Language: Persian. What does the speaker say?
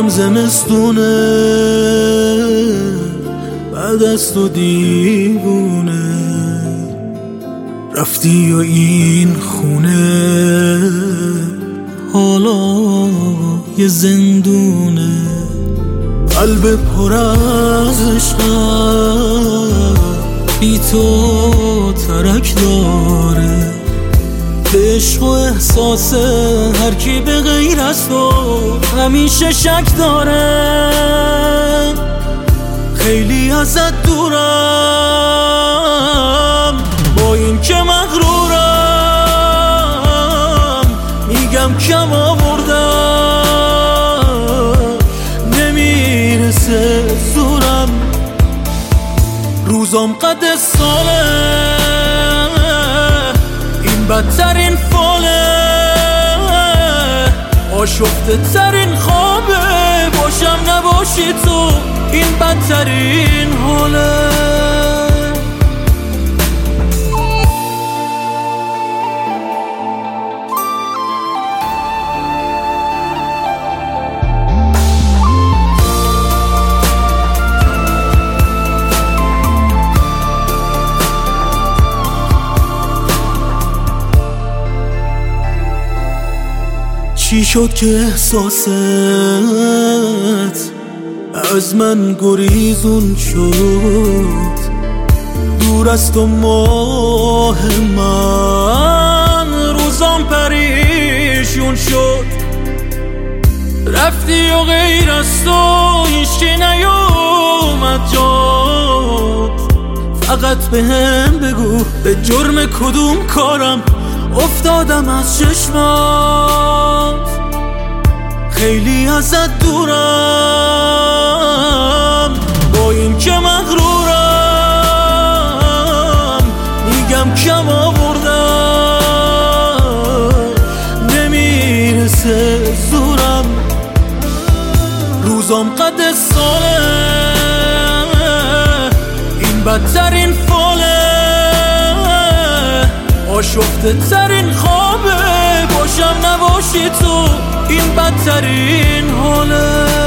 میدونم زمستونه بعد از تو دیوونه رفتی و این خونه حالا یه زندونه. قلب پر از عشقم بی تو ترک داره، به عشق و احساس هر کی به غیر از تو همیشه شک داره. خیلی ازت دورم با این که مغرورم، میگم کم آوردم نمیرسه زورم. روزام قد ساله این بدترین فاله، آشفته ترین خوابه باشم نباشی تو این بدترین حاله. چی شد که احساست از من گریزون شد؟ دور از تو ماه من روزام پریشون شد. رفتی و غیر از تو هیچکی نیومد جات، فقط به هم بگو به جرم کدوم کارم افتادم از چشمات. خیلی ازت دورم با این که مغرورم، میگم کم آوردم نمیرسه زورم. روزام قد ساله این بدترین فاله، آشفته ترین خوابه باشم نباشی تو این بدترین حاله.